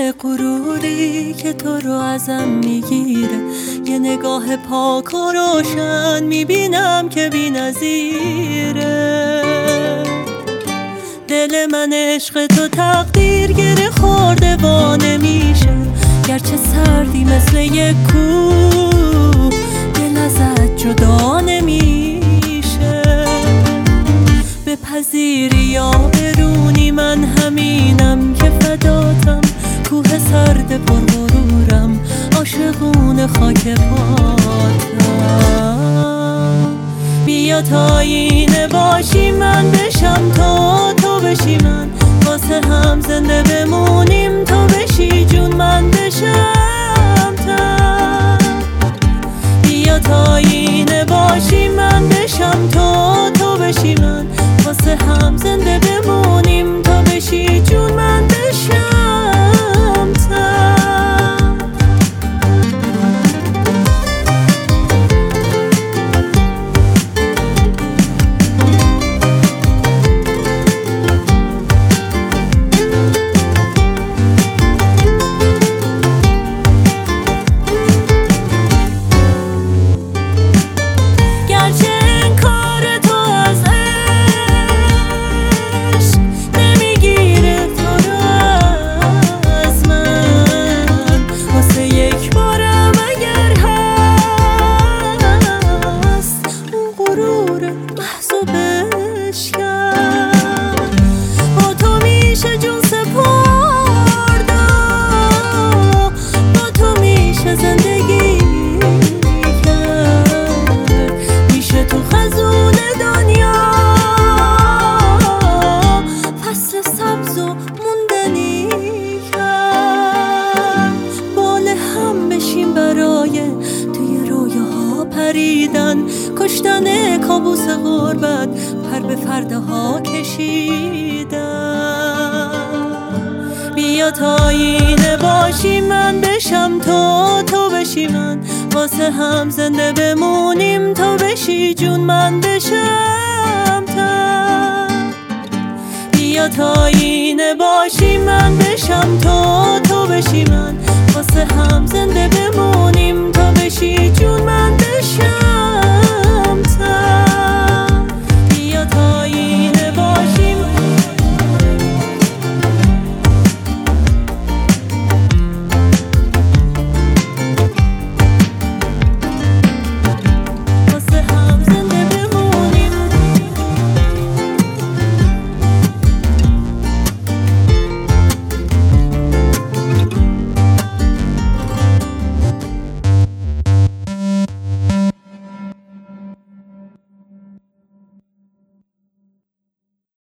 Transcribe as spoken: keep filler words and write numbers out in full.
یه غروری که تو رو ازم میگیره، یه نگاه پاک و روشن میبینم که بی نظیره. دل من عشق تو تقدیر گره خورده و نمیشه، گرچه سردی مثل یک کوه دل ازت جدا نمیشه. بپذیری یا برونی من همینم که فداتم، کوه سرد پر غرورم عاشقون خاک پاتم. بیا تا آینه باشی من بشم تو تو بشی من، واسه هم زنده بمونیم تو بشی جون من بشم تن. بیا تا آینه باشی من بشم تو تو بشی من، واسه هم زنده بمونیم تو بشی جون من بشم تن. کشتن کابوس غربت پر به فرده ها کشیدن. بیا تا آینه باشی من بشم تو تو بشی من، واسه هم زنده بمونیم تو بشی جون من بشم تن. بیا تا آینه باشی من بشم تو تو بشی من، واسه هم زنده بمونیم تو بشی جون من